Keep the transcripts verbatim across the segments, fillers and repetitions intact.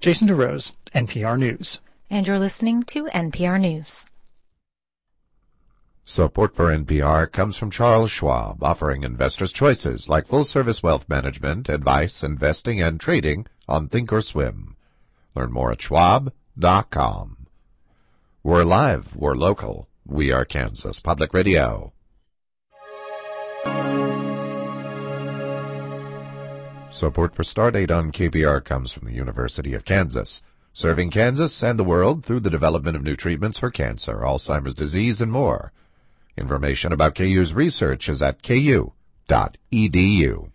Jason DeRose, N P R News. And you're listening to N P R News. Support for N P R comes from Charles Schwab, offering investors choices like full-service wealth management, advice, investing, and trading on Thinkorswim. Learn more at schwab dot com. We're live, we're local, we are Kansas Public Radio. Support for Stardate on K P R comes from the University of Kansas, serving Kansas and the world through the development of new treatments for cancer, Alzheimer's disease, and more. Information about K U's research is at k u dot e d u.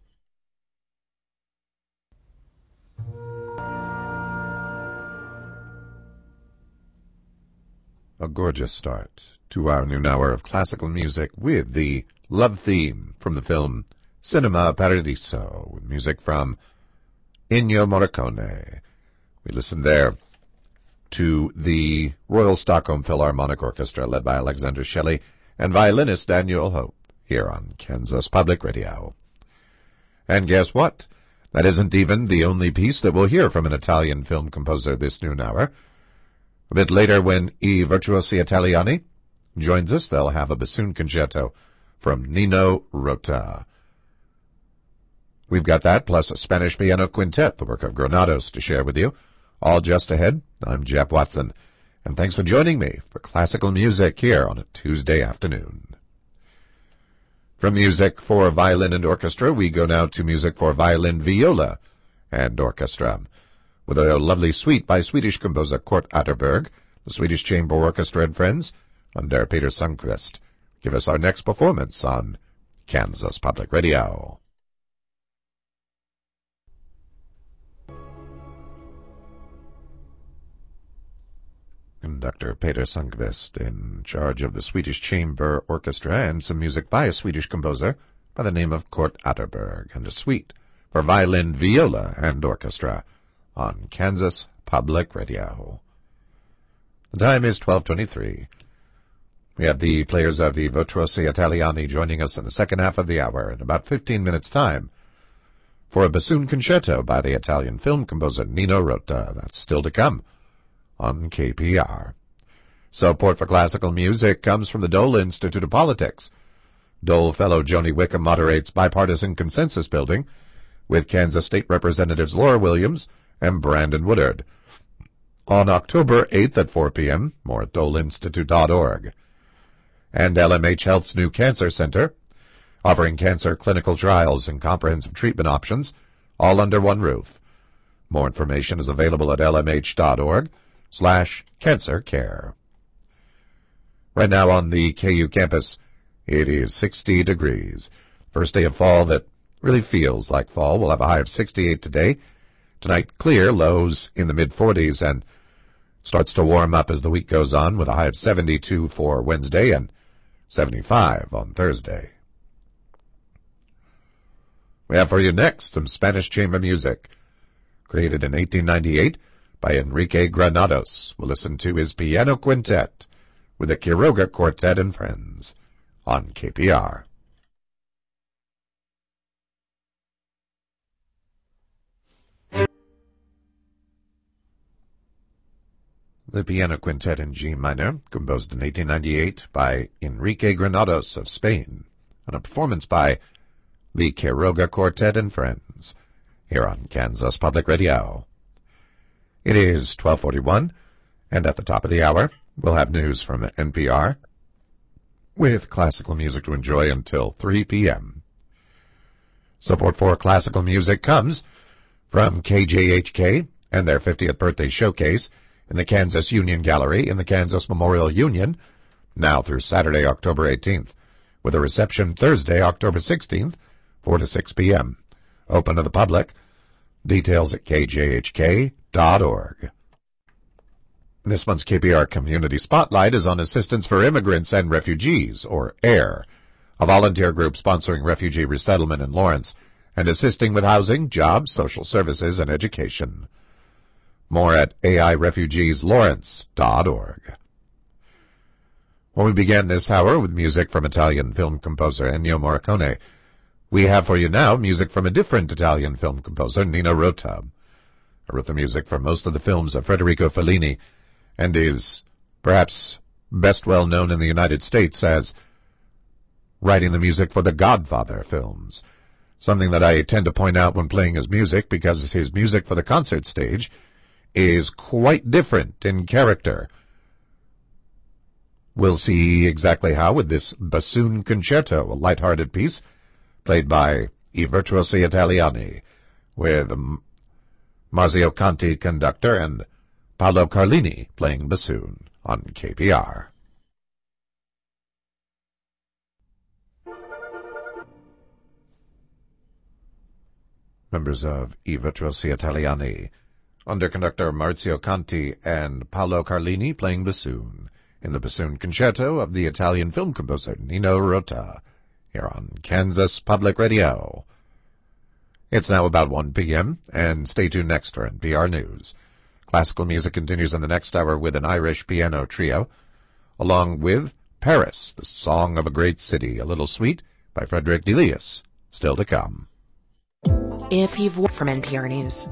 A gorgeous start to our noon hour of classical music with the love theme from the film Cinema Paradiso, with music from Ennio Morricone. We listened there to the Royal Stockholm Philharmonic Orchestra, led by Alexander Shelley, and violinist Daniel Hope, here on Kansas Public Radio. And guess what? That isn't even the only piece that we'll hear from an Italian film composer this noon hour. A bit later, when I Virtuosi Italiani joins us, they'll have a bassoon concerto from Nino Rota. We've got that, plus a Spanish piano quintet, the work of Granados, to share with you. All just ahead. I'm Jeff Watson, and thanks for joining me for classical music here on a Tuesday afternoon. From music for violin and orchestra, we go now to music for violin, viola, and orchestra, with a lovely suite by Swedish composer Kurt Atterberg, the Swedish Chamber Orchestra and Friends, under Peter Sundqvist. Give us our next performance on Kansas Public Radio. Conductor Peter Sundqvist, in charge of the Swedish Chamber Orchestra, and some music by a Swedish composer by the name of Kurt Atterberg, and a suite for violin, viola, and orchestra on Kansas Public Radio. The time is twelve twenty-three. We have the players of the Virtuosi Italiani joining us in the second half of the hour in about fifteen minutes' time for a bassoon concerto by the Italian film composer Nino Rota. That's still to come on K P R. Support for classical music comes from the Dole Institute of Politics. Dole fellow Joni Wickham moderates bipartisan consensus building with Kansas State Representatives Laura Williams and Brandon Woodard on October eighth at four p.m., more at dole institute dot org. And L M H Health's new cancer center, offering cancer clinical trials and comprehensive treatment options, all under one roof. More information is available at l m h dot org slash cancer care. Right now on the K U campus, it is sixty degrees. First day of fall that really feels like fall. We'll have a high of sixty-eight today. Tonight, clear, lows in the mid-forties, and starts to warm up as the week goes on with a high of seventy-two for Wednesday and seventy-five on Thursday. We have for you next some Spanish chamber music. Created in eighteen ninety-eight by Enrique Granados. We'll listen to his piano quintet with the Quiroga Quartet and Friends on K P R. The piano quintet in G minor, composed in eighteen ninety-eight by Enrique Granados of Spain, and a performance by the Quiroga Quartet and Friends, here on Kansas Public Radio. It is twelve forty-one, and at the top of the hour, we'll have news from N P R, with classical music to enjoy until three p.m. Support for classical music comes from K J H K and their fiftieth birthday showcase in the Kansas Union Gallery in the Kansas Memorial Union, now through Saturday, October eighteenth, with a reception Thursday, October sixteenth, four to six p.m. Open to the public. Details at k j h k dot org. This month's K P R Community Spotlight is on Assistance for Immigrants and Refugees, or AIR, a volunteer group sponsoring refugee resettlement in Lawrence and assisting with housing, jobs, social services, and education. More at a i refugees lawrence dot org. When we began this hour with music from Italian film composer Ennio Morricone, we have for you now music from a different Italian film composer, Nino Rota. who wrote the music for most of the films of Federico Fellini and is perhaps best well known in the United States as writing the music for the Godfather films, something that I tend to point out when playing his music because his music for the concert stage is quite different in character. We'll see exactly how with this bassoon concerto, a light-hearted piece played by I Virtuosi Italiani, with Marzio Conti conductor and Paolo Carlini playing bassoon on K P R. Members of I Virtuosi Italiani, under conductor Marzio Conti and Paolo Carlini playing bassoon in the bassoon concerto of the Italian film composer Nino Rota, here on Kansas Public Radio. It's now about one p.m., and stay tuned next for N P R News. Classical music continues in the next hour with an Irish piano trio, along with Paris, the Song of a Great City, a little suite by Frederick Delius, still to come. If you've worked from N P R News.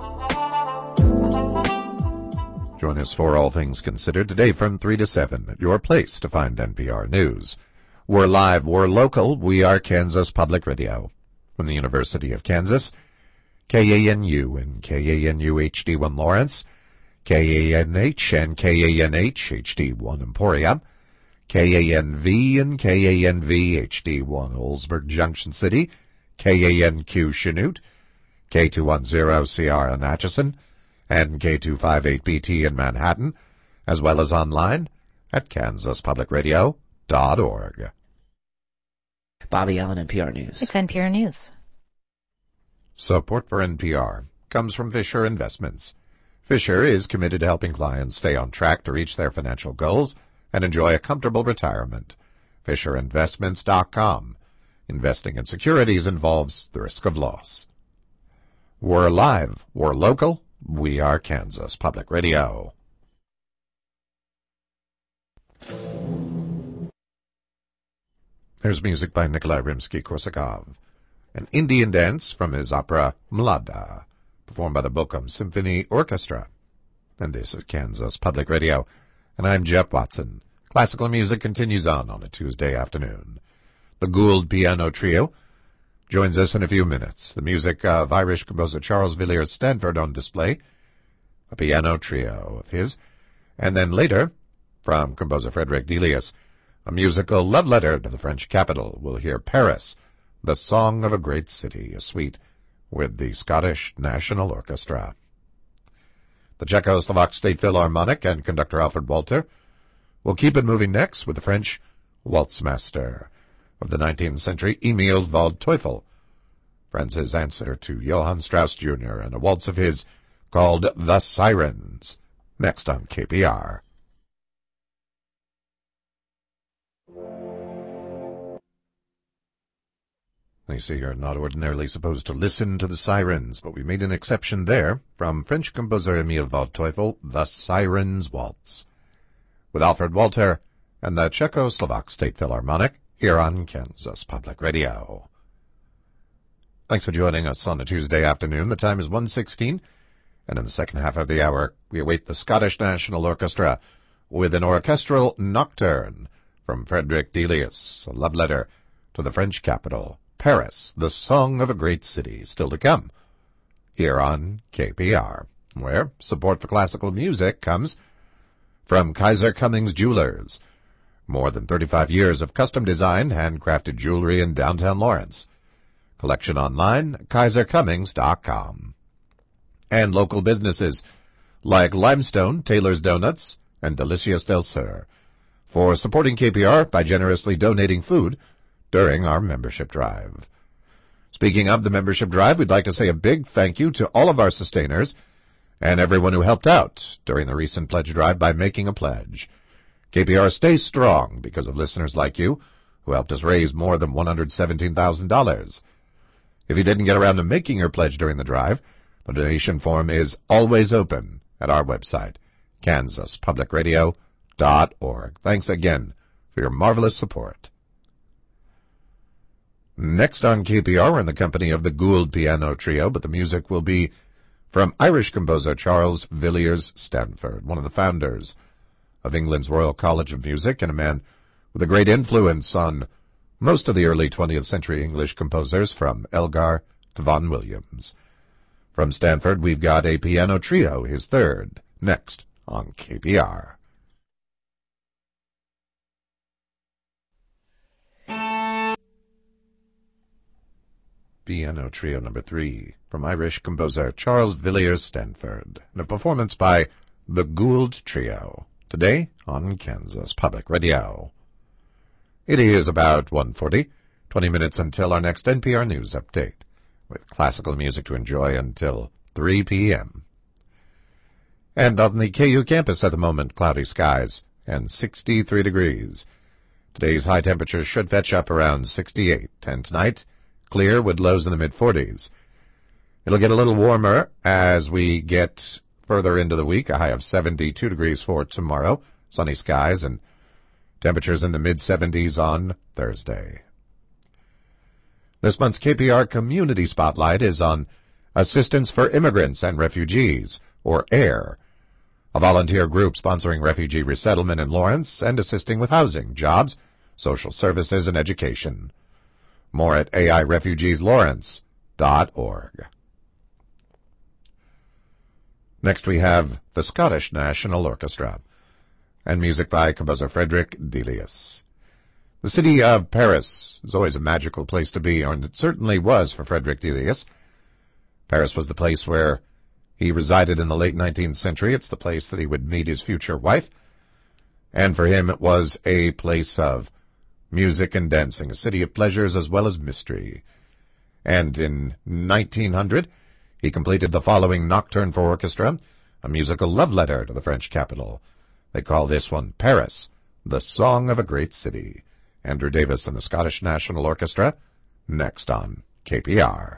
Join us for All Things Considered today from three to seven at your place to find N P R News. We're live, we're local, we are Kansas Public Radio. From the University of Kansas, K A N U and K A N U H D one Lawrence, K A N H and K A N H H D one Emporia, K A N V and K A N V H D one Oldsburg Junction City, K A N Q Chanute, K two ten C R in Atchison, and K two fifty-eight B T in Manhattan, as well as online at kansas public radio dot org. Bobby Allen, N P R News. It's N P R News. Support for N P R comes from Fisher Investments. Fisher is committed to helping clients stay on track to reach their financial goals and enjoy a comfortable retirement. Fisher Investments dot com. Investing in securities involves the risk of loss. We're live, we're local, we are Kansas Public Radio. There's music by Nikolai Rimsky-Korsakov, an Indian dance from his opera Mlada, performed by the Bochum Symphony Orchestra. And this is Kansas Public Radio, and I'm Jeff Watson. Classical music continues on on a Tuesday afternoon. The Gould Piano Trio joins us in a few minutes. The music of Irish composer Charles Villiers Stanford on display, a piano trio of his, and then later, from composer Frederick Delius, a musical love letter to the French capital. We'll hear Paris, the Song of a Great City, a suite with the Scottish National Orchestra. The Czechoslovak State Philharmonic and conductor Alfred Walter will keep it moving next with the French waltz master of the nineteenth century, Emil Waldteufel, France's answer to Johann Strauss Junior and a waltz of his called The Sirens, next on K P R. They say you're not ordinarily supposed to listen to the sirens, but we made an exception there from French composer Emil Waldteufel, The Sirens Waltz, with Alfred Walter and the Czechoslovak State Philharmonic here on Kansas Public Radio. Thanks for joining us on a Tuesday afternoon. The time is one sixteen, and in the second half of the hour, we await the Scottish National Orchestra with an orchestral nocturne from Frederick Delius, a love letter to the French capital, Paris, the Song of a Great City, still to come, here on K P R, where support for classical music comes from Kaiser Cummings Jewelers. More than thirty-five years of custom-designed, handcrafted jewelry in downtown Lawrence. Collection online, kaiser cummings dot com. And local businesses like Limestone, Taylor's Donuts, and Delicious Del Sur for supporting K P R by generously donating food during our membership drive. Speaking of the membership drive, we'd like to say a big thank you to all of our sustainers and everyone who helped out during the recent pledge drive by making a pledge. K P R stays strong because of listeners like you who helped us raise more than one hundred seventeen thousand dollars. If you didn't get around to making your pledge during the drive, the donation form is always open at our website, kansas public radio dot org. Thanks again for your marvelous support. Next on K P R, we're in the company of the Gould Piano Trio, but the music will be from Irish composer Charles Villiers Stanford, one of the founders of England's Royal College of Music and a man with a great influence on most of the early twentieth century English composers from Elgar to Vaughan Williams. From Stanford, we've got a piano trio, his third, next on K P R. Piano trio number three, from Irish composer Charles Villiers Stanford, and a performance by the Gould Trio, today on Kansas Public Radio. It is about one forty, twenty minutes until our next N P R News update, with classical music to enjoy until three p.m. And on the K U campus at the moment, cloudy skies and sixty-three degrees. Today's high temperatures should fetch up around sixty-eight, and tonight, clear with lows in the mid-forties. It'll get a little warmer as we get further into the week, a high of seventy-two degrees for tomorrow, sunny skies, and temperatures in the mid-seventies on Thursday. This month's K P R Community Spotlight is on Assistance for Immigrants and Refugees, or AIR, a volunteer group sponsoring refugee resettlement in Lawrence and assisting with housing, jobs, social services, and education. More at A I refugees lawrence dot org. Next we have the Scottish National Orchestra, and music by composer Frederick Delius. The city of Paris is always a magical place to be, and it certainly was for Frederick Delius. Paris was the place where he resided in the late nineteenth century. It's the place that he would meet his future wife. And for him it was a place of music and dancing, a city of pleasures as well as mystery. And in nineteen hundred, he completed the following Nocturne for Orchestra, a musical love letter to the French capital. They call this one Paris, the Song of a Great City. Andrew Davis and the Scottish National Orchestra, next on K P R.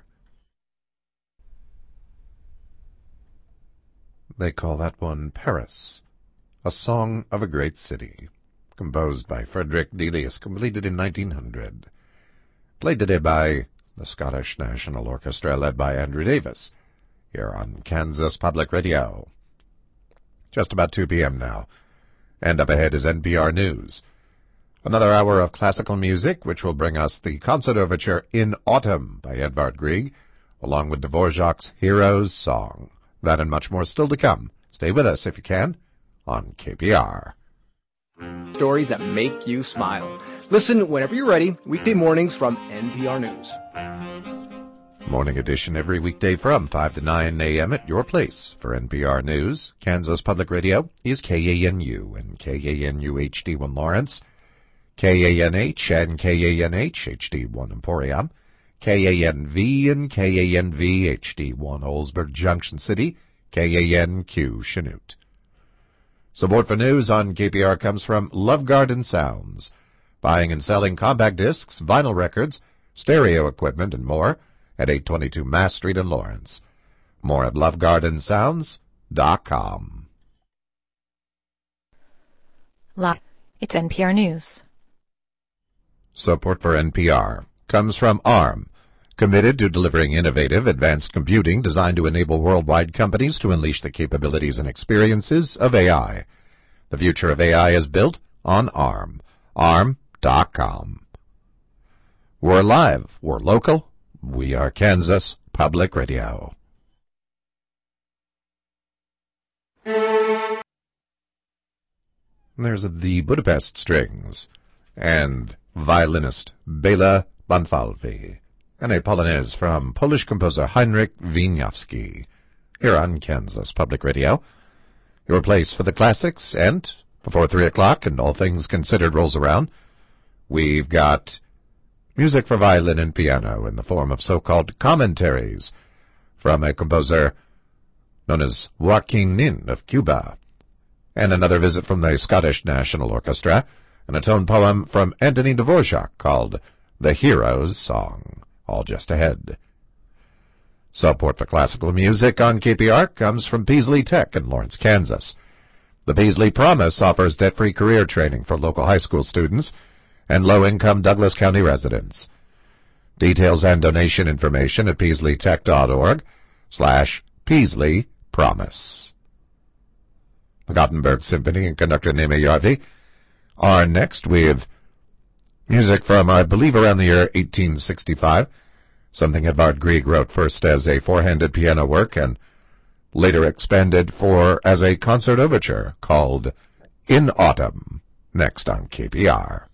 They call that one Paris, a Song of a Great City, composed by Frederick Delius, completed in nineteen hundred. Played today by the Scottish National Orchestra, led by Andrew Davis, here on Kansas Public Radio. Just about two p.m. now, and up ahead is N P R News. Another hour of classical music, which will bring us the concert overture In Autumn by Edvard Grieg, along with Dvorak's Hero's Song. That and much more still to come. Stay with us if you can on K P R. Stories that make you smile. Listen whenever you're ready, weekday mornings from N P R News. Morning edition every weekday from five to nine a.m. at your place for N P R News. Kansas Public Radio is K A N U and K A N U H D one Lawrence, K A N H and K A N H H D one Emporium, K A N V and K A N V H D one Oldsburg Junction City, K A N Q Chanute. Support for news on K P R comes from Love Garden Sounds, buying and selling compact discs, vinyl records, stereo equipment, and more at eight twenty-two Mass Street in Lawrence. More at love garden sounds dot com. Live. It's N P R News. Support for N P R comes from ARM, committed to delivering innovative, advanced computing designed to enable worldwide companies to unleash the capabilities and experiences of A I. The future of A I is built on ARM. arm dot com. We're live. We're local. We are Kansas Public Radio. There's the Budapest Strings and violinist Bela Bonfalvi, and a Polonaise from Polish composer Heinrich Wieniawski, here on Kansas Public Radio. Your place for the classics, and before three o'clock and All Things Considered rolls around, we've got music for violin and piano in the form of so-called commentaries from a composer known as Joaquin Nin of Cuba, and another visit from the Scottish National Orchestra, and a tone poem from Anthony Dvorak called The Hero's Song, all just ahead. Support for classical music on K P R comes from Peasley Tech in Lawrence, Kansas. The Peasley Promise offers debt-free career training for local high school students and low-income Douglas County residents. Details and donation information at peasley tech dot org slash Peasley Promise. The Gothenburg Symphony and conductor Neme Järvi are next with music from, I believe, around the year eighteen sixty-five, something Edvard Grieg wrote first as a four-handed piano work and later expanded for as a concert overture called In Autumn, next on K P R.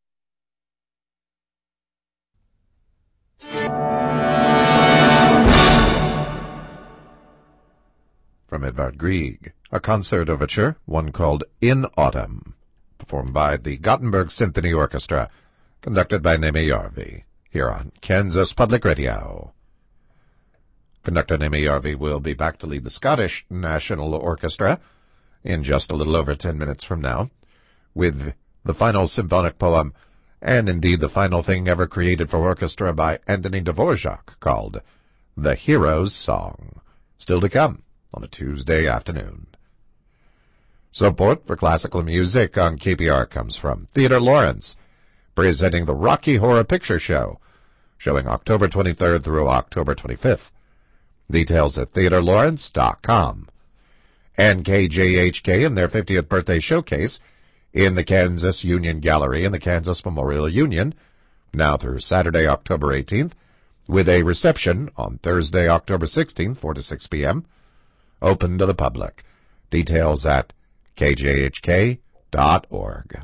From Edvard Grieg, a concert overture, one called In Autumn, performed by the Gothenburg Symphony Orchestra, conducted by Neme Järvi, here on Kansas Public Radio. Conductor Neme Järvi will be back to lead the Scottish National Orchestra in just a little over ten minutes from now, with the final symphonic poem, and indeed the final thing ever created for orchestra by Antonín Dvořák, called The Hero's Song, still to come on a Tuesday afternoon. Support for classical music on K P R comes from Theodore Lawrence, presenting the Rocky Horror Picture Show, showing October twenty-third through October twenty-fifth. Details at theodore lawrence dot com. And K J H K and their fiftieth birthday showcase in the Kansas Union Gallery in the Kansas Memorial Union, now through Saturday, October eighteenth, with a reception on Thursday, October sixteenth, four to six p.m., open to the public. Details at k j h k dot org.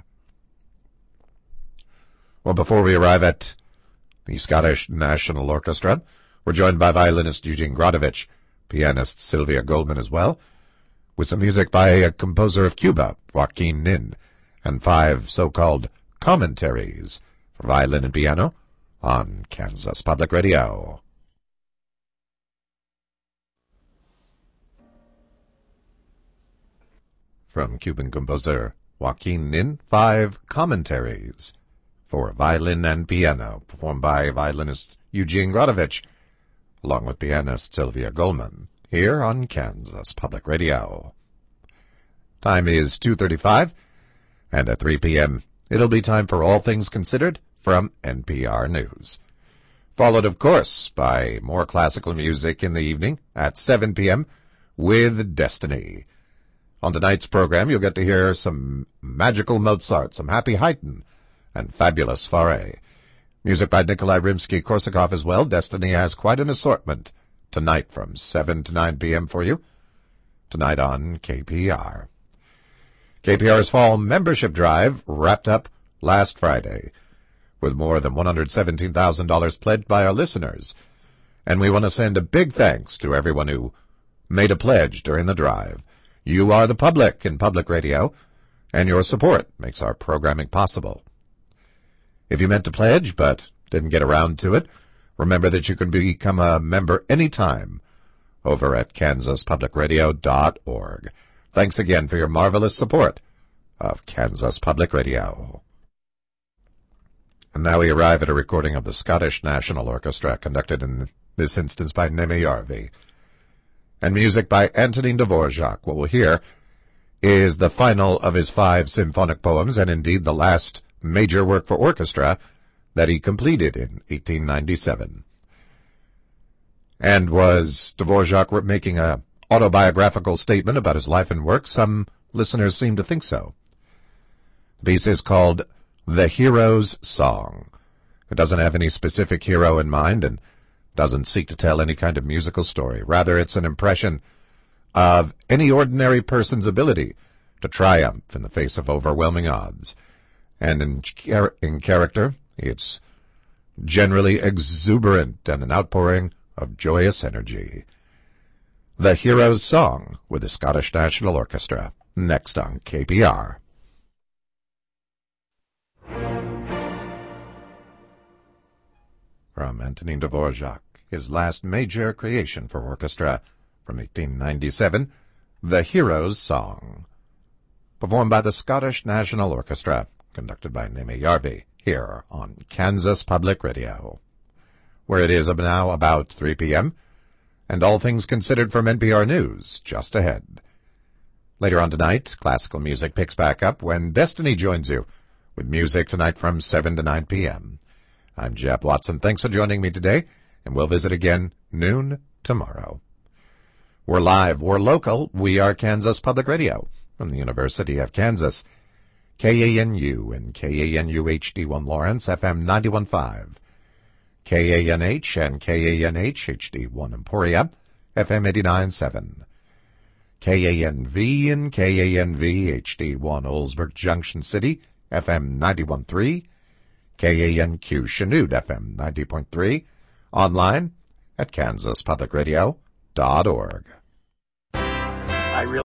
Well, before we arrive at the Scottish National Orchestra, we're joined by violinist Eugene Grodovich, pianist Sylvia Goldman as well, with some music by a composer of Cuba, Joaquin Nin, and five so-called commentaries for violin and piano on Kansas Public Radio. From Cuban composer Joaquin Nin, five commentaries for violin and piano, performed by violinist Eugene Grodovich, along with pianist Sylvia Goldman, here on Kansas Public Radio. Time is two thirty-five, and at three p.m. it'll be time for All Things Considered from N P R News. Followed, of course, by more classical music in the evening at seven p.m. with Destiny. On tonight's program, you'll get to hear some magical Mozart, some happy Haydn, and fabulous Fauré. Music by Nikolai Rimsky-Korsakov as well. Destiny has quite an assortment tonight from seven to nine p.m. for you. Tonight on K P R. K P R's fall membership drive wrapped up last Friday with more than one hundred seventeen thousand dollars pledged by our listeners. And we want to send a big thanks to everyone who made a pledge during the drive. You are the public in public radio, and your support makes our programming possible. If you meant to pledge but didn't get around to it, remember that you can become a member anytime over at kansas public radio dot org. Thanks again for your marvelous support of Kansas Public Radio. And now we arrive at a recording of the Scottish National Orchestra, conducted in this instance by Neme Järvi, and music by Antonín Dvořák. What we'll hear is the final of his five symphonic poems, and indeed the last major work for orchestra that he completed in eighteen ninety-seven. And was Dvořák making a autobiographical statement about his life and work? Some listeners seem to think so. The piece is called The Hero's Song. It doesn't have any specific hero in mind and doesn't seek to tell any kind of musical story. Rather, it's an impression of any ordinary person's ability to triumph in the face of overwhelming odds. And in, char- in character, it's generally exuberant and an outpouring of joyous energy. The Hero's Song with the Scottish National Orchestra, next on K P R. From Antonín Dvořák, his last major creation for orchestra from eighteen ninety-seven, The Hero's Song, performed by the Scottish National Orchestra, conducted by Neme Järvi, here on Kansas Public Radio, where it is now about three p.m., and All Things Considered from N P R News just ahead. Later on tonight, classical music picks back up when Destiny joins you with music tonight from seven to nine p.m. I'm Jeb Watson. Thanks for joining me today, and we'll visit again noon tomorrow. We're live, we're local, we are Kansas Public Radio from the University of Kansas. K A N U and K A N U H D one Lawrence, F M ninety-one point five. K A N H and K A N H H D one Emporia, F M eighty-nine point seven. K A N V and K A N V H D one Oldsburg Junction City, F M ninety-one point three. K A N Q Chanute, F M ninety point three. Online at kansas public radio dot org. I really